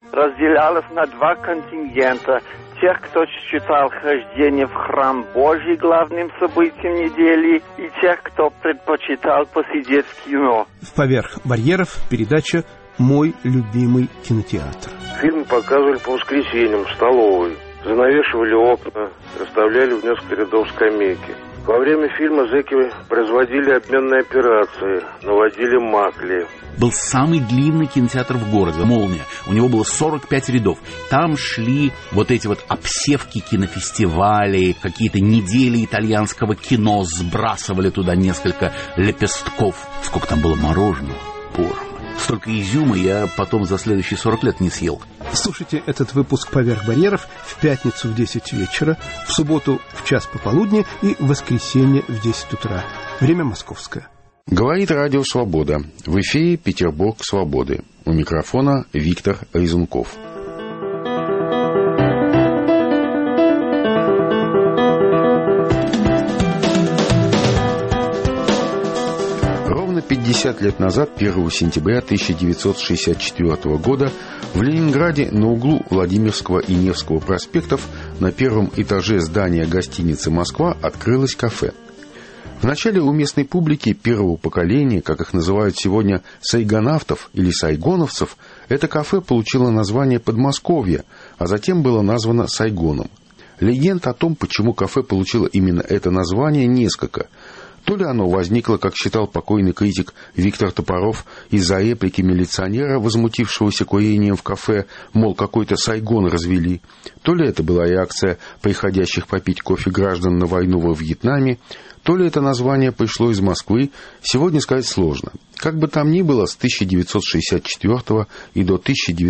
разделялась на два контингента. Тех, кто считал хождение в храм Божий главным событием недели, и тех, кто предпочитал посидеть в кино. В «Поверх барьеров» передача «Мой любимый кинотеатр». Фильм показывали по воскресеньям в столовой. Занавешивали окна, расставляли в несколько рядов скамейки. Во время фильма зэки производили обменные операции, наводили макли. Был самый длинный кинотеатр в городе, «Молния». У него было 45 рядов. Там шли вот эти вот обсевки кинофестивалей, какие-то недели итальянского кино, сбрасывали туда несколько лепестков. Сколько там было мороженого, боже мой. Столько изюма я потом за следующие 40 лет не съел. Слушайте этот выпуск «Поверх барьеров» в пятницу в 10 вечера, в субботу в час пополудни и в воскресенье в 10 утра. Время московское. Говорит Радио Свобода. В эфире Петербург Свободы. У микрофона Виктор Резунков. Ровно 50 лет назад, 1 сентября 1964 года, в Ленинграде на углу Владимирского и Невского проспектов на первом этаже здания гостиницы «Москва» открылось кафе. Вначале у местной публики первого поколения, как их называют сегодня, сайгонавтов или сайгоновцев, это кафе получило название Подмосковье, а затем было названо Сайгоном. Легенд о том, почему кафе получило именно это название, несколько. То ли оно возникло, как считал покойный критик Виктор Топоров, из-за реплики милиционера, возмутившегося курением в кафе, мол, какой-то Сайгон развели, то ли это была реакция приходящих попить кофе граждан на войну во Вьетнаме, то ли это название пришло из Москвы, сегодня сказать сложно. Как бы там ни было, с 1964 и до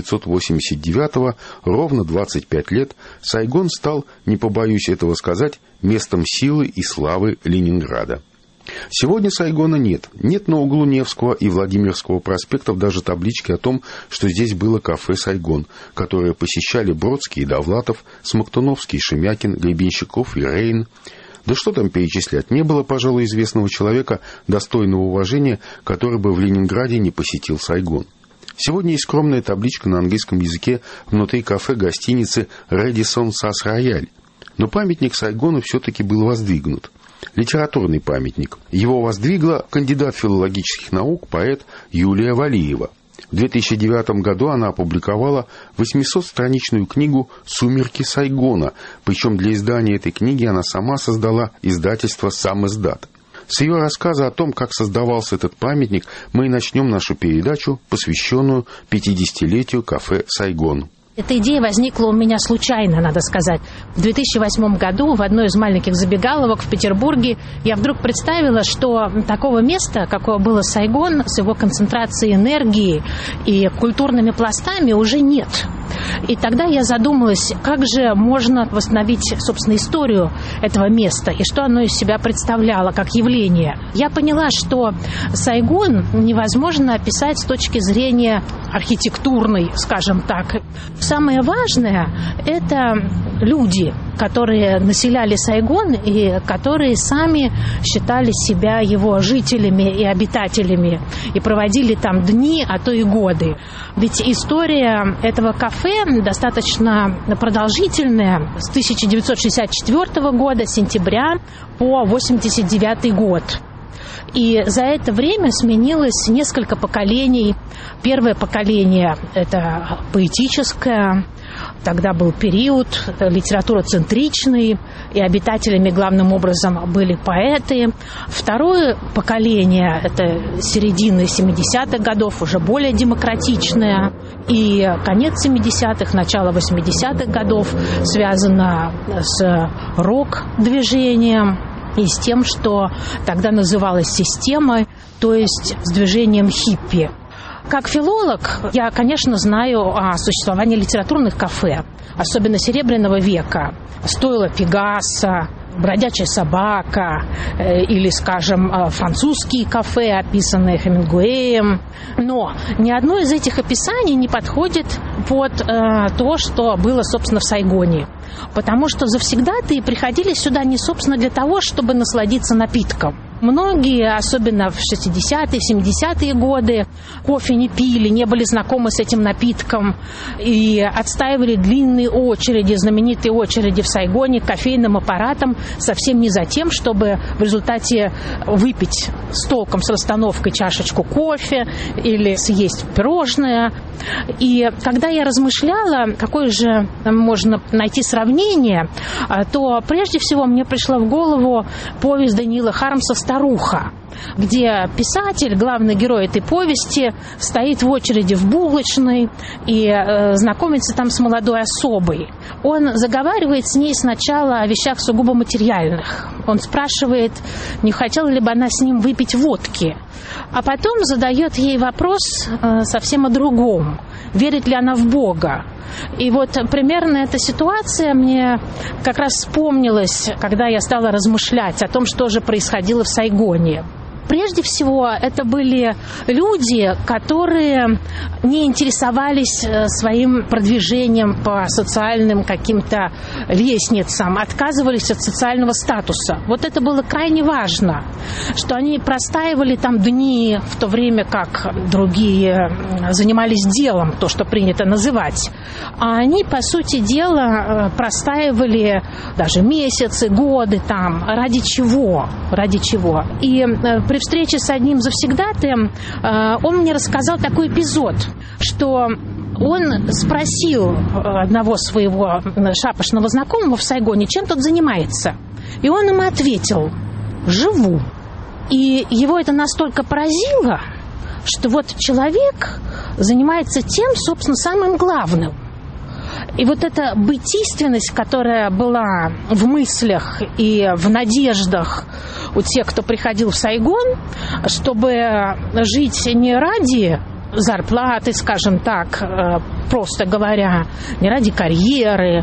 1989 ровно 25 лет Сайгон стал, не побоюсь этого сказать, местом силы и славы Ленинграда. Сегодня Сайгона нет. Нет на углу Невского и Владимирского проспектов даже таблички о том, что здесь было кафе «Сайгон», которое посещали Бродский и Довлатов, Смоктуновский и Шемякин, Гребенщиков и Рейн. Да что там перечислять, не было, пожалуй, известного человека, достойного уважения, который бы в Ленинграде не посетил Сайгон. Сегодня есть скромная табличка на английском языке внутри кафе гостиницы «Рэдисон Сас Рояль». Но памятник Сайгону все-таки был воздвигнут. Литературный памятник. Его воздвигла кандидат филологических наук, поэт Юлия Валиева. В 2009 году она опубликовала 800-страничную книгу «Сумерки Сайгона», причем для издания этой книги она сама создала издательство «Сам издат». С ее рассказа о том, как создавался этот памятник, мы и начнем нашу передачу, посвященную 50-летию кафе «Сайгон». Эта идея возникла у меня случайно, надо сказать. В 2008 году в одной из маленьких забегаловок в Петербурге я вдруг представила, что такого места, какое было Сайгон, с его концентрацией энергии и культурными пластами, уже нет. И тогда я задумалась, как же можно восстановить, собственно, историю этого места и что оно из себя представляло как явление. Я поняла, что Сайгон невозможно описать с точки зрения архитектурной, скажем так. Самое важное – это люди, которые населяли Сайгон и которые сами считали себя его жителями и обитателями и проводили там дни, а то и годы. Ведь история этого кафе достаточно продолжительная, с 1964 года, сентября, по 1989 год. И за это время сменилось несколько поколений. Первое поколение – это поэтическое. Тогда был период литературоцентричный, и обитателями главным образом были поэты. Второе поколение – это середины 70-х годов, уже более демократичное. И конец 70-х, начало 80-х годов связано с рок-движением и с тем, что тогда называлось системой, то есть с движением хиппи. Как филолог, я, конечно, знаю о существовании литературных кафе, особенно Серебряного века. Стойло Пегаса, Бродячая собака или, скажем, французские кафе, описанные Хемингуэем. Но ни одно из этих описаний не подходит под то, что было, собственно, в Сайгоне. Потому что завсегдатаи приходили сюда не, собственно, для того, чтобы насладиться напитком. Многие, особенно в 60-е, 70-е годы, кофе не пили, не были знакомы с этим напитком и отстаивали длинные очереди, знаменитые очереди в Сайгоне к кофейным аппаратам совсем не за тем, чтобы в результате выпить с толком, с расстановкой чашечку кофе или съесть пирожное. И когда я размышляла, какое же можно найти сравнение, то прежде всего мне пришла в голову повесть Даниила Хармса «Старуха», где писатель, главный герой этой повести, стоит в очереди в булочной и знакомится там с молодой особой. Он заговаривает с ней сначала о вещах сугубо материальных. Он спрашивает, не хотела ли бы она с ним выпить водки. А потом задает ей вопрос совсем о другом. Верит ли она в Бога? И вот примерно эта ситуация мне как раз вспомнилась, когда я стала размышлять о том, что же происходило в Сайгоне. Прежде всего, это были люди, которые не интересовались своим продвижением по социальным каким-то лестницам, отказывались от социального статуса. Вот это было крайне важно, что они простаивали там дни, в то время как другие занимались делом, то, что принято называть. А они, по сути дела, простаивали даже месяцы, годы там. Ради чего? Ради чего? И при встрече с одним завсегдатаем он мне рассказал такой эпизод, что он спросил одного своего шапошного знакомого в Сайгоне, чем тот занимается. И он ему ответил: живу. И его это настолько поразило, что вот человек занимается тем, собственно, самым главным. И вот эта бытийственность, которая была в мыслях и в надеждах у тех, кто приходил в Сайгон, чтобы жить не ради зарплаты, скажем так, просто говоря, не ради карьеры,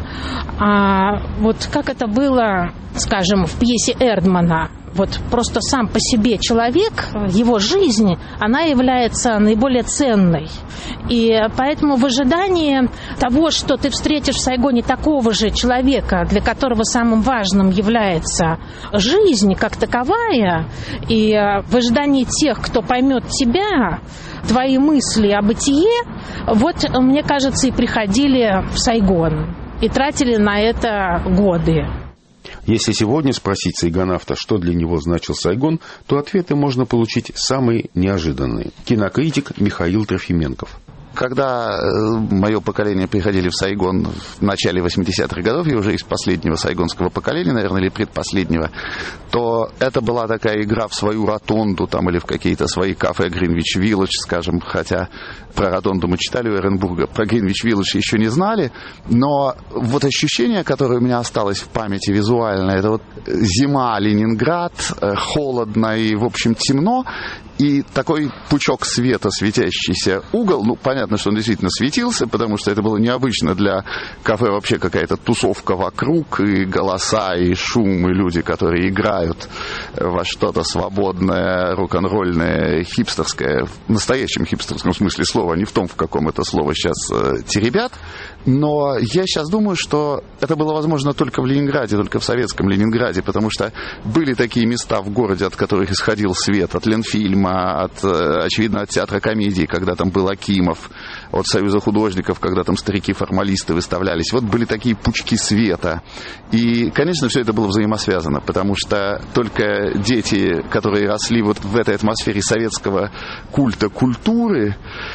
а вот как это было, скажем, в пьесе Эрдмана. Вот просто сам по себе человек, его жизнь, она является наиболее ценной. И поэтому в ожидании того, что ты встретишь в Сайгоне такого же человека, для которого самым важным является жизнь как таковая, и в ожидании тех, кто поймет тебя, твои мысли о бытие, вот, мне кажется, и приходили в Сайгон и тратили на это годы. Если сегодня спросить сайгонавта, что для него значил Сайгон, то ответы можно получить самые неожиданные. Кинокритик Михаил Трофименков. Когда мое поколение приходили в Сайгон в начале 80-х годов, я уже из последнего сайгонского поколения, наверное, или предпоследнего, то это была такая игра в свою ротонду там, или в какие-то свои кафе Гринвич-Виллидж, скажем, хотя про ротонду мы читали у Эренбурга, про Гринвич-Виллидж еще не знали, но вот ощущение, которое у меня осталось в памяти визуально, это вот зима, Ленинград, холодно и, в общем, темно, и такой пучок света, светящийся угол, ну, понятно, что он действительно светился, потому что это было необычно для кафе, вообще какая-то тусовка вокруг, и голоса, и шум, и люди, которые играют во что-то свободное, рок-н-ролльное, хипстерское, в настоящем хипстерском смысле слова, а не в том, в каком это слово сейчас теребят. Но я сейчас думаю, что это было возможно только в Ленинграде, только в советском Ленинграде, потому что были такие места в городе, от которых исходил свет, от Ленфильма, очевидно, от театра комедии, когда там был Акимов, от Союза художников, когда там старики-формалисты выставлялись. Вот были такие пучки света. И, конечно, все это было взаимосвязано, потому что только дети, которые росли вот в этой атмосфере советского культа культуры,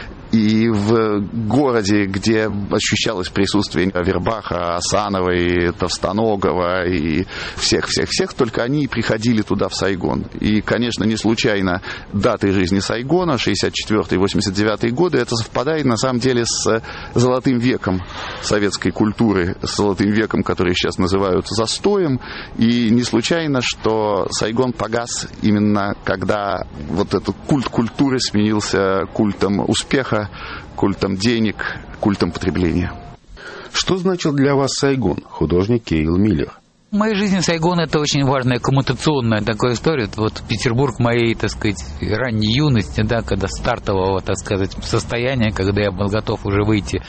и в городе, где ощущалось присутствие Авербаха, Асановой, Товстоногова и всех-всех-всех, только они приходили туда, в Сайгон. И, конечно, не случайно даты жизни Сайгона, 64-й, 89-й годы, это совпадает, на самом деле, с золотым веком советской культуры, с золотым веком, который сейчас называют застоем. И не случайно, что Сайгон погас именно когда вот этот культ культуры сменился культом успеха, культом денег, культом потребления. Что значил для вас Сайгон, художник Кейл Миллер? В моей жизни Сайгон — это очень важная коммутационная такая история. Вот Петербург моей, так сказать, ранней юности, да, когда стартового, так сказать, состояния, когда я был готов уже выйти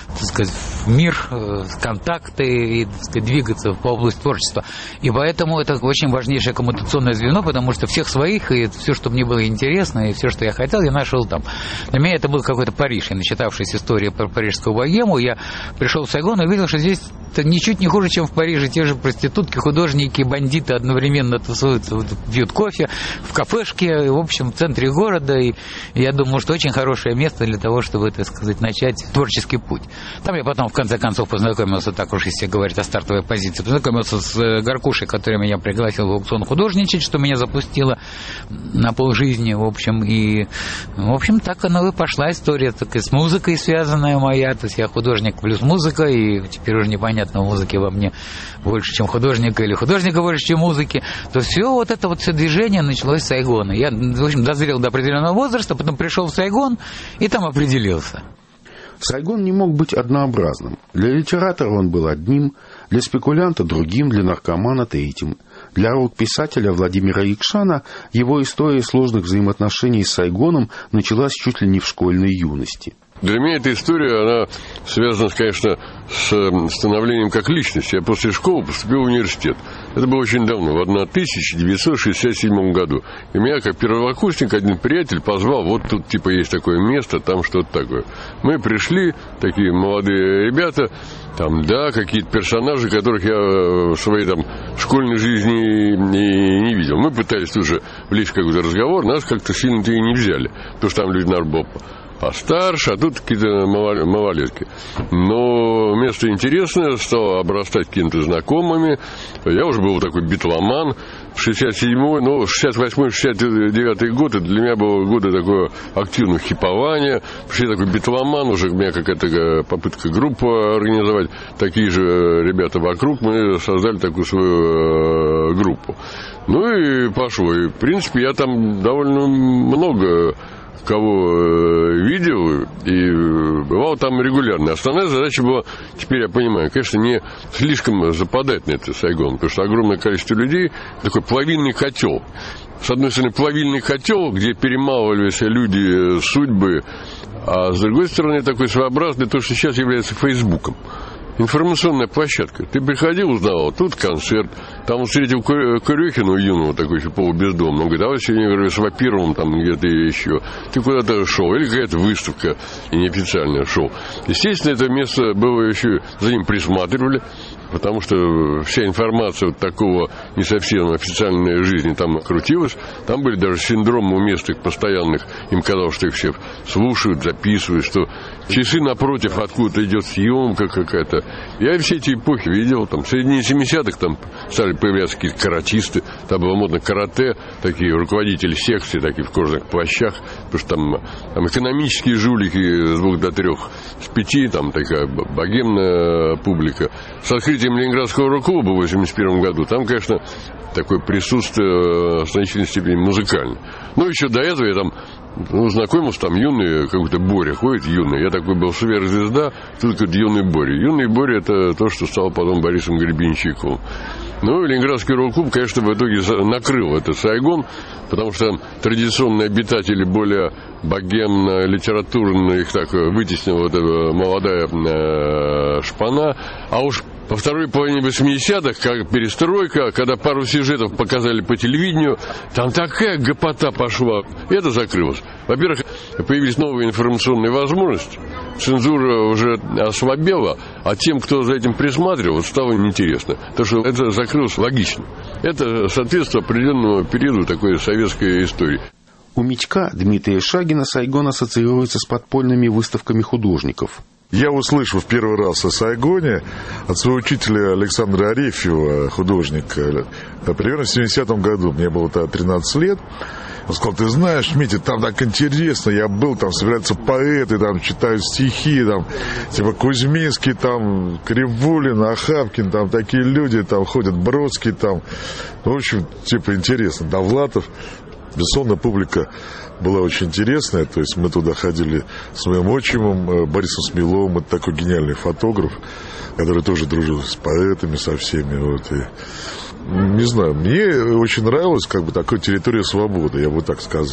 так сказать, в мир, контакты и, так сказать, двигаться по области творчества. И поэтому это очень важнейшее коммуникационное звено, потому что всех своих, и все, что мне было интересно, и все, что я хотел, я нашел там. Для меня это был какой-то Париж. Я, начитавшись истории про парижскую богему, я пришел в Сайгон и увидел, что здесь ничуть не хуже, чем в Париже. Те же проститутки, художники, бандиты одновременно тусуются, пьют кофе в кафешке, в общем, в центре города. И я думаю, что очень хорошее место для того, чтобы, так сказать, начать творческий путь. Там я потом, в конце концов, познакомился, так уж если говорить о стартовой позиции, познакомился с Горкушей, который меня пригласил в аукцион художничать, что меня запустило на полжизни, в общем. И, в общем, так оно и пошла история, так и с музыкой связанная моя. То есть я художник плюс музыка, и теперь уже непонятно, музыки во мне больше, чем художника, или художника больше, чем музыки. То все вот это вот все движение началось с Сайгона. Я, в общем, дозрел до определенного возраста, потом пришел в Сайгон и там определился. Сайгон не мог быть однообразным. Для литератора он был одним, для спекулянта другим, для наркомана третьим. Для рок-писателя Владимира Якшана его история сложных взаимоотношений с Сайгоном началась чуть ли не в школьной юности. Для меня эта история, она связана, конечно, с становлением как личности. Я после школы поступил в университет. Это было очень давно, в 1967 году. И меня, как первокурсник, один приятель позвал, вот тут типа есть такое место, там что-то такое. Мы пришли, такие молодые ребята, там, да, какие-то персонажи, которых я в своей там школьной жизни не видел. Мы пытались уже влезть в какой-то разговор, нас как-то сильно-то и не взяли, потому что там люди, наверное, было постарше, а тут какие-то малолетки. Но место интересное, стало обрастать какими-то знакомыми. Я уже был такой битломан. В 67-й, ну, 68-й, 69-й год, это для меня было годы такого активного хипования. Вообще такой битломан, уже у меня какая-то попытка группу организовать. Такие же ребята вокруг, мы создали такую свою группу. Ну и пошло. И, в принципе, я там довольно много кого видел, и бывал там регулярно. Основная задача была, теперь я понимаю, конечно, не слишком западать на этот Сайгон, потому что огромное количество людей, такой плавильный котел. С одной стороны, плавильный котел, где перемалывались люди, судьбы, а с другой стороны, такой своеобразный, то, что сейчас является Фейсбуком. Информационная площадка. Ты приходил, узнавал, тут концерт, там встретил Курехину юного, такой еще полубездомного. Он говорит, давай сегодня, говорю, с Вапировым там где-то еще. Ты куда-то шел, или какая-то выставка, и неофициальное шоу. Естественно, это место было еще, за ним присматривали, потому что вся информация вот такого не совсем официальной жизни там крутилась. Там были даже синдромы у местных постоянных. Им казалось, что их все слушают, записывают, что часы напротив откуда-то идет съемка какая-то. Я все эти эпохи видел. Там в середине 70-х там стали появляться какие-то каратисты. Там было модно карате, такие руководители секций, такие в кожаных плащах. Потому что там экономические жулики с 2 до 3, с 5, там такая богемная публика. С открытием Ленинградского рок-клуба в 1981 году, там, конечно, такое присутствие в значительной степени музыкальное. Но еще до этого я там знакомился, там юный какой-то Боря ходит, юный. Я такой был сверхзвезда, тут какой-то юный Боря. Юный Боря — это то, что стал потом Борисом Гребенщиковым. Ну, и Ленинградский рок-клуб, конечно, в итоге накрыл этот Сайгон, потому что традиционные обитатели более богемно-литературно их так вытеснила вот эта молодая шпана. А уж по второй половине 80-х, как перестройка, когда пару сюжетов показали по телевидению, там такая гопота пошла. И это закрылось. Во-первых, появились новые информационные возможности. Цензура уже ослабела, а тем, кто за этим присматривал, стало неинтересно. Потому что это закрылось логично. Это соответствует определенному периоду такой советской истории. У Митька Дмитрия Шагина Сайгон ассоциируется с подпольными выставками художников. Я услышал в первый раз о Сайгоне от своего учителя Александра Арефьева, художника, примерно в 70-м году. Мне было тогда 13 лет. Он сказал, ты знаешь, Митя, там так интересно, я был, там собираются поэты, там читают стихи, там, типа Кузьминский, там, Кривулин, Ахапкин, там такие люди, там ходят, Бродский, там, в общем, типа интересно, Довлатов. Безусловно, публика была очень интересная, то есть мы туда ходили с моим отчимом Борисом Смеловым, это такой гениальный фотограф, который тоже дружил с поэтами, со всеми, вот, и, не знаю, мне очень нравилась как бы такая территория свободы, я бы так сказал.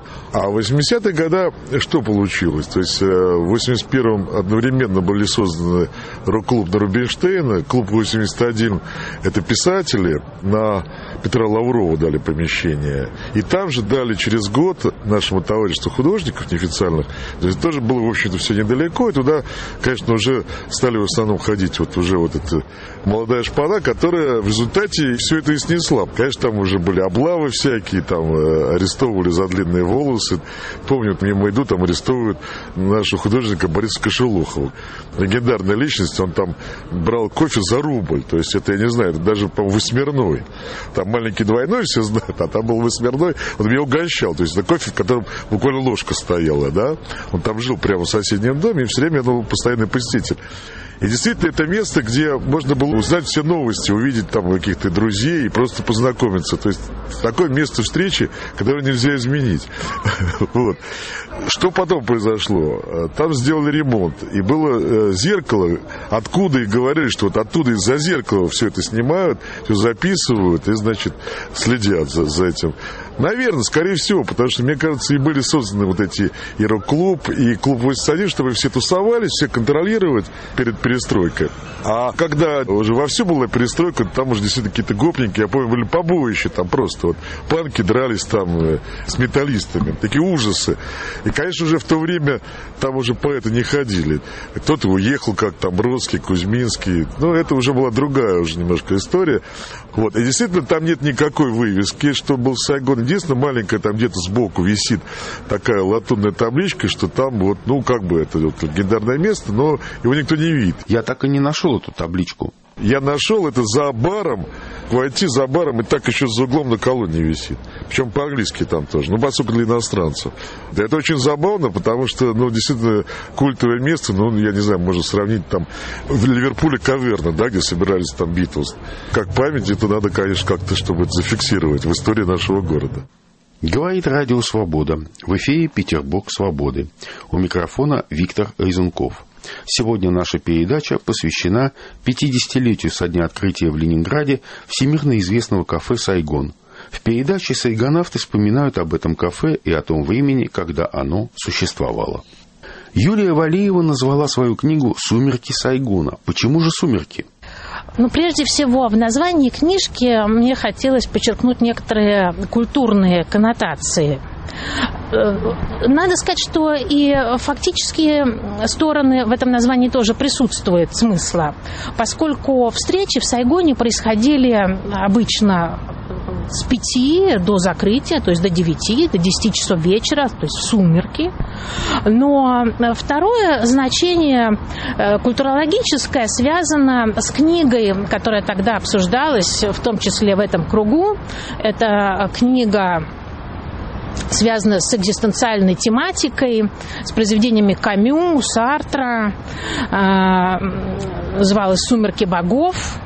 А в 80-е годы что получилось? То есть в 81-м одновременно были созданы рок-клуб на Рубинштейна, клуб 81 – это писатели, на Петра Лаврова дали помещение. И там же дали через год нашему товариществу художников неофициальных, то есть тоже было, в общем-то, все недалеко, и туда, конечно, уже стали в основном ходить вот уже вот эта молодая шпана, которая в результате все это и снесла. Конечно, там уже были облавы всякие, там арестовывали за длинные волосы. Помню, вот мимо иду, там арестовывают нашего художника Бориса Кошелухова. Легендарная личность, он там брал кофе за рубль, то есть это, я не знаю, это даже, по-моему, восьмерной. Там маленький двойной все знают, а там был восьмерной, он меня угощал, то есть это кофе, в котором буквально ложка стояла, да. Он там жил прямо в соседнем доме, и все время он был постоянный посетитель. И действительно, это место, где можно было узнать все новости, увидеть там каких-то друзей и просто познакомиться. То есть такое место встречи, которое нельзя изменить. Вот. Что потом произошло? Там сделали ремонт, и было зеркало, откуда и говорили, что вот оттуда из-за зеркала все это снимают, все записывают и, значит, следят за этим. Наверное, скорее всего, потому что, мне кажется, и были созданы вот эти и рок-клуб, и клуб 81, чтобы все тусовались, все контролировать перед перестройкой. А когда уже вовсю была перестройка, там уже действительно какие-то гопники, я помню, были побоища, там просто вот панки дрались там с металлистами, такие ужасы. И, конечно, уже в то время там уже поэты не ходили. Кто-то уехал, как там Бродский, Кузьминский, но это уже была другая уже немножко история. Вот. И действительно, там нет никакой вывески, что был Сайгон. Единственное, маленькая там где-то сбоку висит такая латунная табличка, что там вот, ну, как бы это вот легендарное место, но его никто не видит. Я так и не нашел эту табличку. Я нашел это за баром, войти за баром, и так еще за углом на колонне висит. Причем по-английски там тоже, ну, поскольку для иностранцев. Да, это очень забавно, потому что, ну, действительно, культовое место, ну, я не знаю, можно сравнить там в Ливерпуле Каверна, да, где собирались там Битлз. Как память, это надо, конечно, как-то, чтобы это зафиксировать в истории нашего города. Говорит Радио Свобода. В эфире Петербург Свободы. У микрофона Виктор Резунков. Сегодня наша передача посвящена 50-летию со дня открытия в Ленинграде всемирно известного кафе «Сайгон». В передаче сайгонавты вспоминают об этом кафе и о том времени, когда оно существовало. Юлия Валеева назвала свою книгу «Сумерки Сайгона». Почему же «Сумерки»? Ну, прежде всего, в названии книжки мне хотелось подчеркнуть некоторые культурные коннотации. Надо сказать, что и фактические стороны в этом названии тоже присутствуют смысла, поскольку встречи в Сайгоне происходили обычно с 5 до закрытия, то есть до 9, до 10 часов вечера, то есть в сумерки. Но второе значение культурологическое связано с книгой, которая тогда обсуждалась, в том числе в этом кругу. Это книга, связанная с экзистенциальной тематикой, с произведениями Камю, Сартра, называлась «Сумерки богов».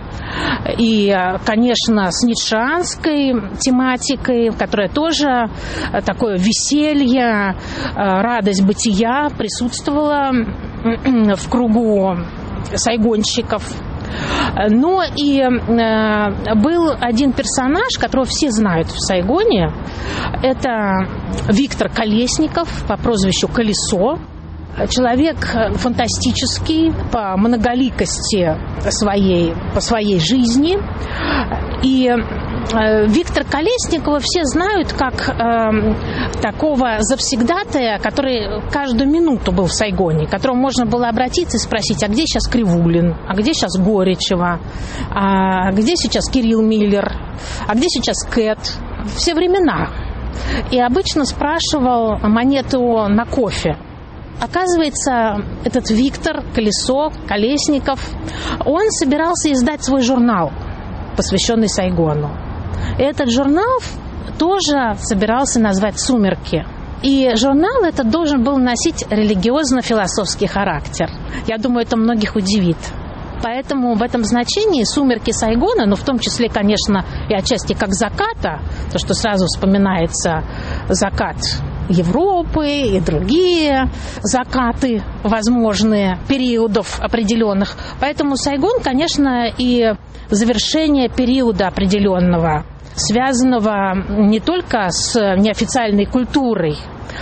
И, конечно, с ницшеанской тематикой, которая тоже такое веселье, радость бытия присутствовала в кругу сайгонщиков. Но и был один персонаж, которого все знают в Сайгоне. Это Виктор Колесников по прозвищу Колесо. Человек фантастический по многоликости по своей жизни. И Виктора Колесникова все знают как такого завсегдатая, который каждую минуту был в Сайгоне, к которому можно было обратиться и спросить, а где сейчас Кривулин, а где сейчас Горячева, а где сейчас Кирилл Миллер, а где сейчас Кэт. Все времена. И обычно спрашивал монету на кофе. Оказывается, этот Виктор Колесников, он собирался издать свой журнал, посвященный Сайгону. И этот журнал тоже собирался назвать «Сумерки». И журнал этот должен был носить религиозно-философский характер. Я думаю, это многих удивит. Поэтому в этом значении «Сумерки Сайгона», ну, в том числе, конечно, и отчасти как заката, то, что сразу вспоминается закат Европы и другие закаты возможные периодов определенных. Поэтому Сайгон, конечно, и завершение периода определенного. связанного не только с неофициальной культурой,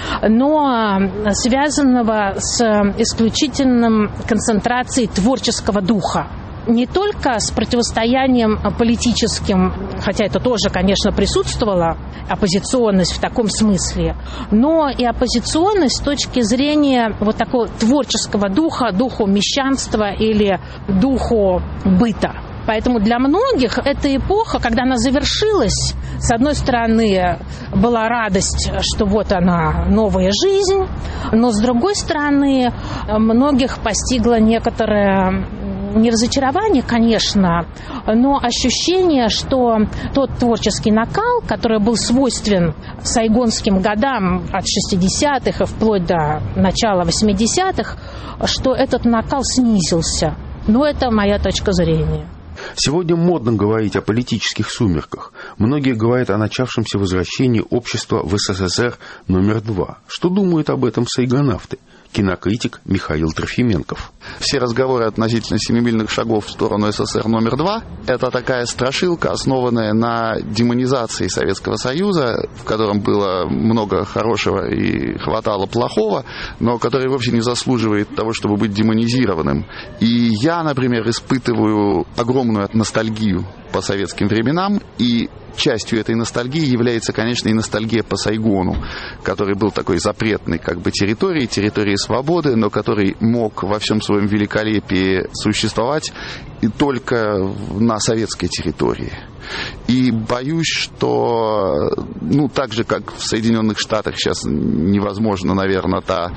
но связанного с исключительным концентрацией творческого духа. Не только с противостоянием политическим, хотя это тоже, конечно, присутствовало, оппозиционность в таком смысле, но и оппозиционность с точки зрения вот такого творческого духа, духу мещанства или духу быта. Поэтому для многих эта эпоха, когда она завершилась, с одной стороны, была радость, что вот она, новая жизнь, но с другой стороны, многих постигло некоторое не разочарование, конечно, но ощущение, что тот творческий накал, который был свойствен сайгонским годам от 60-х и вплоть до начала 80-х, что этот накал снизился. Но это моя точка зрения. Сегодня модно говорить о политических сумерках. Многие говорят о начавшемся возвращении общества в СССР номер 2. Что думают об этом сайгонавты? Кинокритик Михаил Трофименков. Все разговоры относительно семимильных шагов в сторону СССР номер 2 – это такая страшилка, основанная на демонизации Советского Союза, в котором было много хорошего и хватало плохого, но который вовсе не заслуживает того, чтобы быть демонизированным. И я, например, испытываю огромную ностальгию по советским временам, и частью этой ностальгии является, конечно, и ностальгия по Сайгону, который был такой запретной территорией свободы, но который мог во всем своем великолепии существовать и только на советской территории. И боюсь, что, так же, как в Соединенных Штатах сейчас невозможно, наверное, та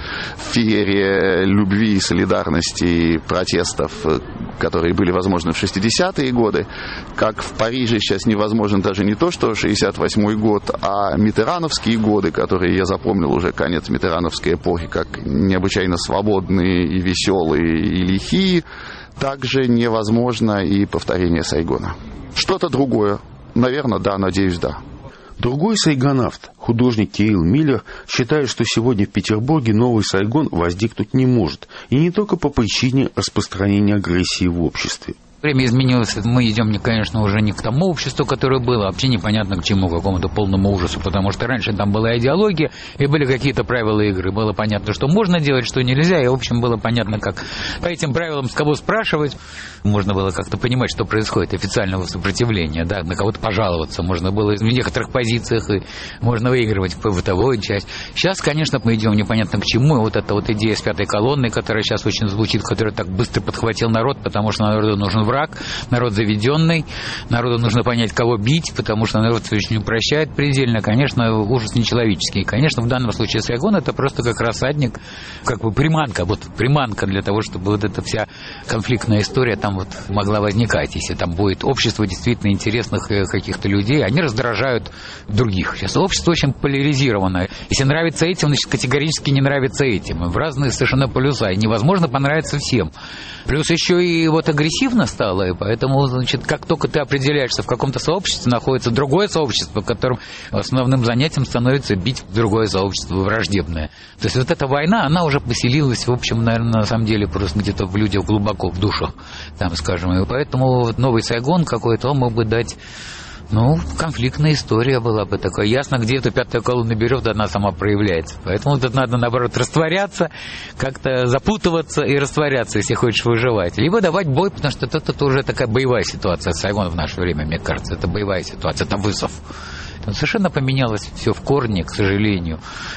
феерия любви, солидарности и протестов, которые были возможны в 60-е годы, как в Париже сейчас невозможен даже не то, что 68-й год, а миттерановские годы, которые я запомнил уже конец миттерановской эпохи, как необычайно свободные и веселые и лихие, также невозможно и повторение Сайгона. Что-то другое. Наверное, да, надеюсь, да. Другой сайгонавт, художник Кирилл Миллер, считает, что сегодня в Петербурге новый Сайгон возникнуть не может. И не только по причине распространения агрессии в обществе. Время изменилось, мы идем, конечно, уже не к тому обществу, которое было, вообще непонятно к чему, к какому-то полному ужасу, потому что раньше там была идеология, и были какие-то правила игры, было понятно, что можно делать, что нельзя, и, в общем, было понятно, как по этим правилам с кого спрашивать, можно было как-то понимать, что происходит, официального сопротивления, да, на кого-то пожаловаться, можно было в некоторых позициях, и можно выигрывать в бытовую часть. Сейчас, конечно, мы идем непонятно к чему, и вот эта вот идея с пятой колонной, которая сейчас очень звучит, которая так быстро подхватил народ, потому что народу нужен враг, народ заведенный, народу нужно понять, кого бить, потому что народ очень упрощает предельно. Конечно, ужас нечеловеческий. Конечно, в данном случае Сайгон — это просто как рассадник, как бы приманка для того, чтобы вот эта вся конфликтная история там вот могла возникать. Если там будет общество действительно интересных каких-то людей, они раздражают других. Сейчас общество очень поляризировано. Если нравится этим, значит, категорически не нравится этим. В разные совершенно полюса. И невозможно понравиться всем. Плюс еще и вот агрессивно стало, и поэтому, значит, как только ты определяешься в каком-то сообществе, находится другое сообщество, которым основным занятием становится бить другое сообщество враждебное. То есть вот эта война, она уже поселилась, в общем, наверное, на самом деле просто где-то в людях глубоко, в душах, там, скажем. И поэтому вот новый Сайгон какой-то, он мог бы дать... конфликтная история была бы такая. Ясно, где эта пятая колонна берет, она сама проявляется. Поэтому тут надо, наоборот, растворяться, как-то запутываться и растворяться, если хочешь выживать. Либо давать бой, потому что это уже такая боевая ситуация. Сайгон в наше время, мне кажется, это боевая ситуация, это вызов. Совершенно поменялось все в корне, к сожалению.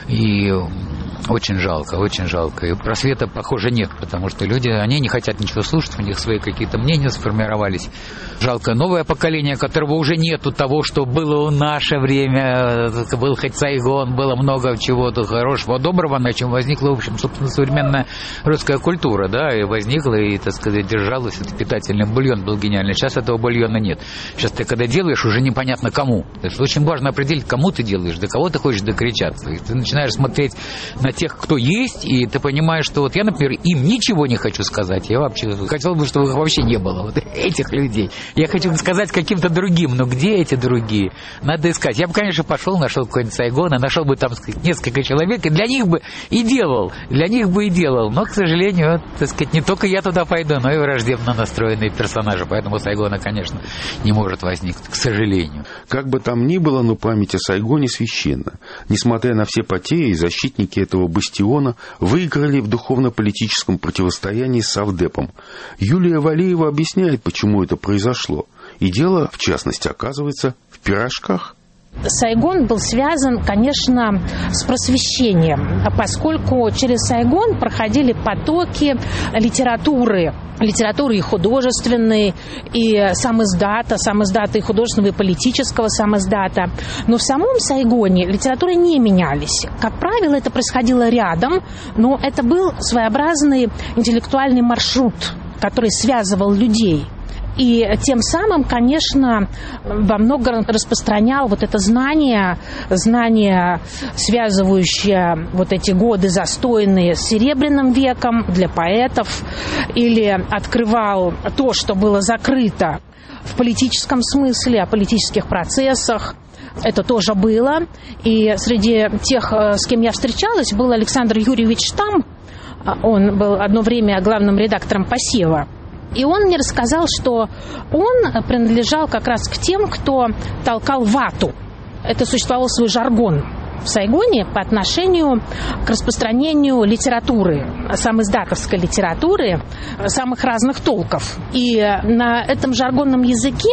И очень жалко, очень жалко. И просвета, похоже, нет, потому что люди, они не хотят ничего слушать, у них свои какие-то мнения сформировались. Жалко новое поколение, которого уже нету того, что было в наше время. Был хоть Сайгон, было много чего-то хорошего, доброго, на чем возникла, в общем, собственно, современная русская культура, да, и возникла, и, так сказать, держалась. Это питательный бульон был гениальный. Сейчас этого бульона нет. Сейчас ты, когда делаешь, уже непонятно кому. Это очень важно. важно определить, кому ты делаешь, до кого ты хочешь докричаться. И ты начинаешь смотреть на тех, кто есть, и ты понимаешь, что вот я, например, им ничего не хочу сказать. Я вообще хотел бы, чтобы их вообще не было, вот этих людей. Я хочу сказать каким-то другим, но где эти другие? Надо искать. Я бы, конечно, пошел, нашел какой-нибудь Сайгон, и нашел бы там несколько человек, и для них бы и делал. Но, к сожалению, так сказать, не только я туда пойду, но и враждебно настроенные персонажи. Поэтому Сайгона, конечно, не может возникнуть, к сожалению. Как бы там ни было, но память о Сайгоне священна. Несмотря на все потери, защитники этого бастиона выиграли в духовно-политическом противостоянии с Совдепом. Юлия Валеева объясняет, почему это произошло. И дело, в частности, оказывается в пирожках. Сайгон был связан, конечно, с просвещением, поскольку через Сайгон проходили потоки литературы и художественной, и самиздата и художественного, и политического самиздата. Но в самом Сайгоне литературы не менялись. Как правило, это происходило рядом, но это был своеобразный интеллектуальный маршрут, который связывал людей. И тем самым, конечно, во многом распространял вот это знание, связывающее вот эти годы застойные с Серебряным веком для поэтов, или открывал то, что было закрыто в политическом смысле, о политических процессах. Это тоже было. И среди тех, с кем я встречалась, был Александр Юрьевич Штам. Он был одно время главным редактором «Посева». И он мне рассказал, что он принадлежал как раз к тем, кто толкал вату. Это существовал свой жаргон в Сайгоне по отношению к распространению литературы, самиздатовской литературы самых разных толков. И на этом жаргонном языке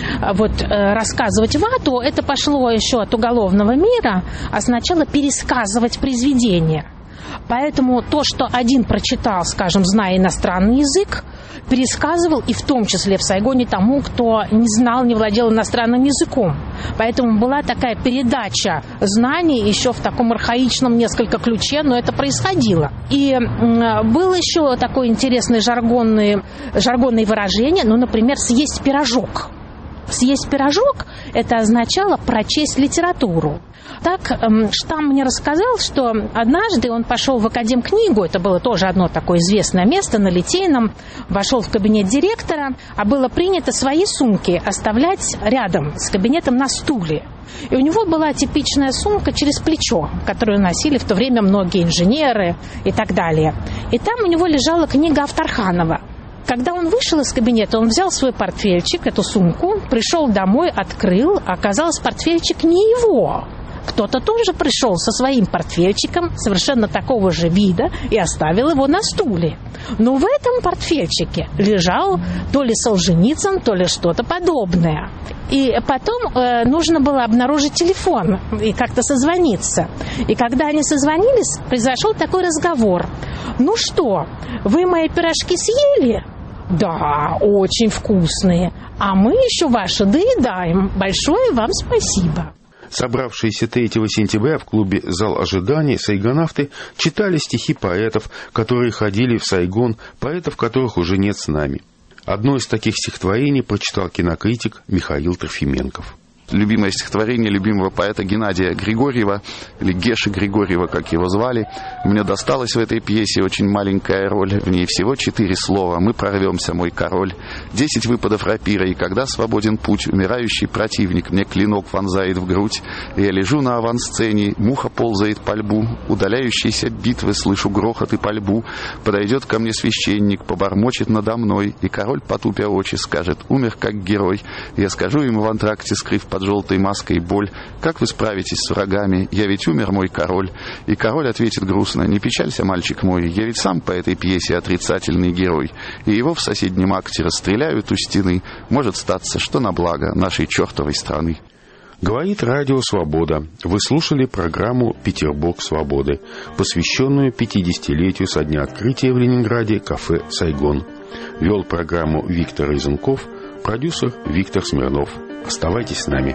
рассказывать вату, это пошло еще от уголовного мира, означало пересказывать произведение. Поэтому то, что один прочитал, скажем, зная иностранный язык, пересказывал и в том числе в Сайгоне тому, кто не знал, не владел иностранным языком. Поэтому была такая передача знаний еще в таком архаичном несколько ключе, но это происходило. И было еще такое интересное жаргонное выражение, например, «съесть пирожок». «Съесть пирожок» — это означало прочесть литературу. Так Штам мне рассказал, что однажды он пошел в Академкнигу, это было тоже одно такое известное место на Литейном, вошел в кабинет директора, а было принято свои сумки оставлять рядом с кабинетом на стуле. И у него была типичная сумка через плечо, которую носили в то время многие инженеры и так далее. И там у него лежала книга Авторханова. Когда он вышел из кабинета, он взял свой портфельчик, эту сумку, пришел домой, открыл, а оказалось, портфельчик не его. Кто-то тоже пришел со своим портфельчиком совершенно такого же вида и оставил его на стуле. Но в этом портфельчике лежал то ли Солженицын, то ли что-то подобное. И потом нужно было обнаружить телефон и как-то созвониться. И когда они созвонились, произошел такой разговор. «Ну что, вы мои пирожки съели?» «Да, очень вкусные. А мы еще ваши доедаем. Большое вам спасибо». Собравшиеся 3 сентября в клубе «Зал ожиданий» сайгонавты читали стихи поэтов, которые ходили в Сайгон, поэтов, которых уже нет с нами. Одно из таких стихотворений прочитал кинокритик Михаил Трофименков. Любимое стихотворение любимого поэта Геннадия Григорьева, или Геши Григорьева, как его звали. Мне досталась в этой пьесе очень маленькая роль, в ней всего 4 слова: «Мы прорвемся, мой король». 10 выпадов рапира, и когда свободен путь, умирающий противник мне клинок вонзает в грудь. Я лежу на авансцене, муха ползает по лбу, удаляющиеся битвы слышу грохот и пальбу. Подойдет ко мне священник, побормочет надо мной, и король, потупя очи, скажет: умер как герой. Я скажу ему в антракте, скрыв под желтой маской боль: как вы справитесь с врагами? Я ведь умер, мой король. И король ответит грустно: не печалься, мальчик мой, я ведь сам по этой пьесе отрицательный герой. И его в соседнем акте расстреляют у стены. Может статься, что на благо нашей чертовой страны. Говорит Радио Свобода. Вы слушали программу «Петербург свободы», посвященную 50-летию со дня открытия в Ленинграде кафе «Сайгон». Вел программу Виктор Изенков, продюсер Виктор Смирнов. Оставайтесь с нами.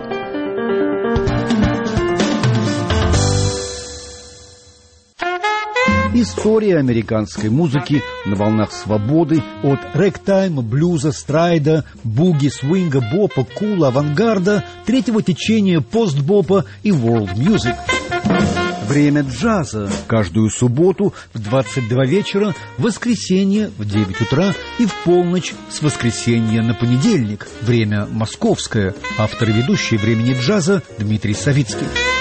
История американской музыки на волнах свободы от рэгтайма, блюза, страйда, буги, свинга, бопа, кула, авангарда, третьего течения постбопа и world music. Время джаза. Каждую субботу в 22 вечера, в воскресенье в 9 утра и в полночь с воскресенья на понедельник. Время московское. Автор и ведущий «Времени джаза» Дмитрий Савицкий.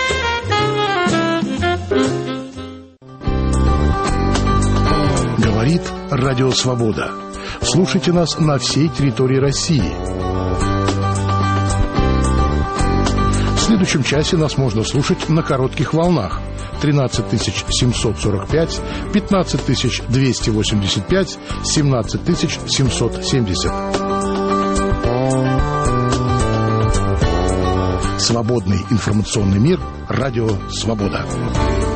Говорит Радио Свобода. Слушайте нас на всей территории России. В следующем часе нас можно слушать на коротких волнах. 13745, 15285, 17770. Свободный информационный мир. Радио Свобода.